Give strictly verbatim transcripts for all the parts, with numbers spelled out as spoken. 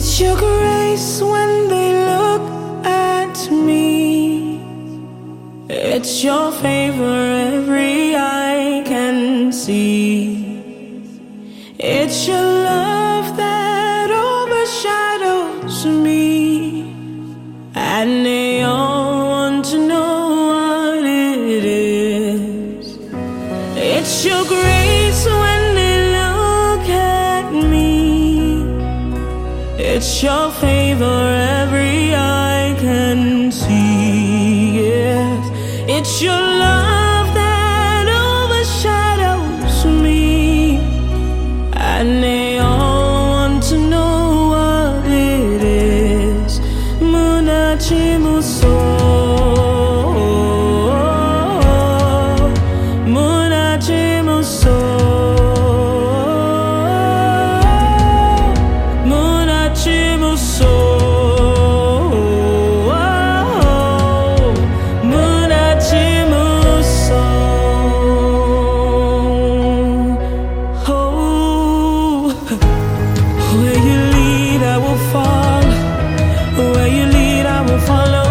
It's your grace when they look at me. It's your favor every eye can see. It's your love that overshadows me, and they all want to know what it is. It's your grace when they look at me. It's your favor every eye can see. Yes, it's your love that overshadows me, and they all want to know what it is. Munachi muso, munachi muso, munachi muso, munachi muso. Oh, where you lead, I will follow. Where you lead, I will follow.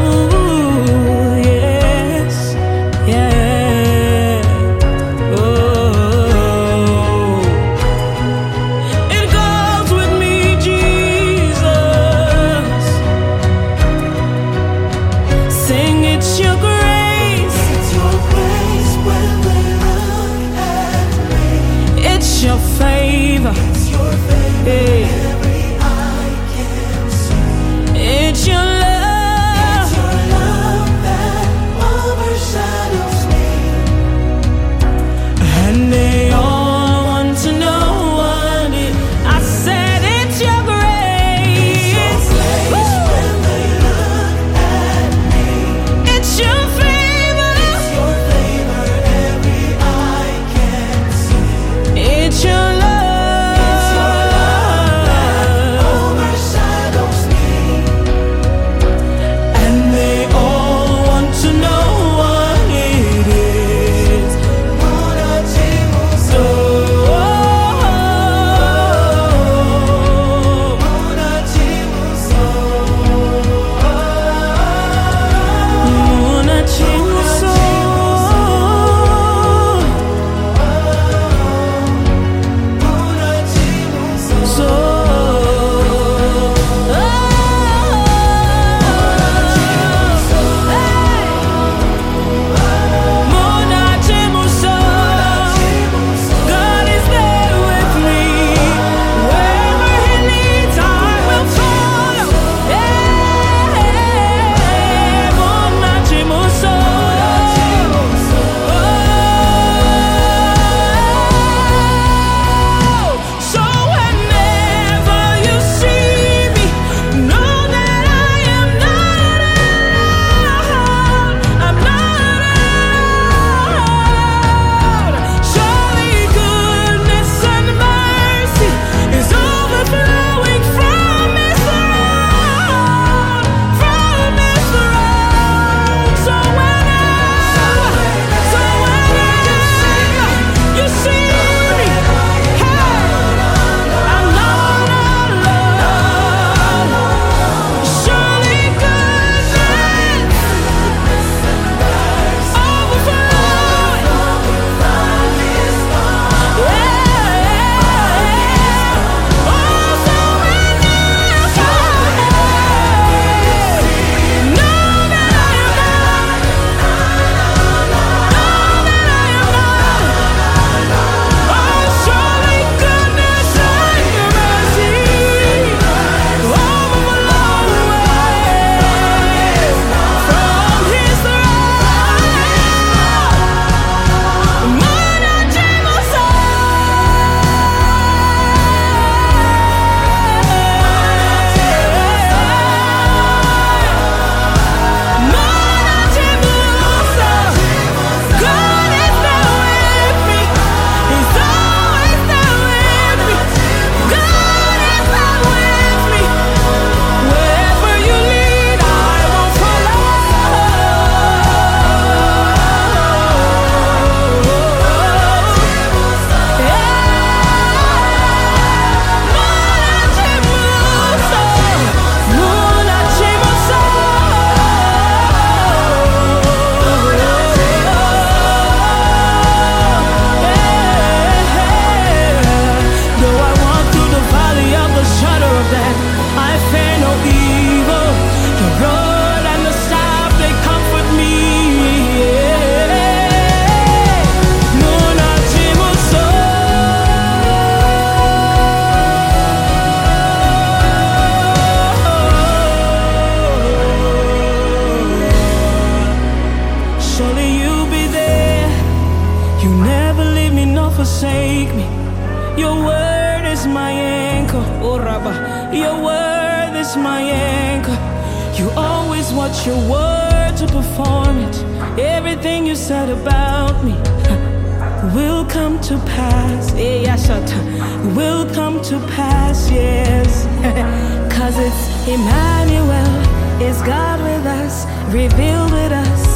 anchor. Oh, Rabba, your word is my anchor. You always watch your word to perform it. Everything you said about me will come to pass. Eh, Yashata, will come to pass, yes. Cause it's Emmanuel, it's God with us, revealed with us.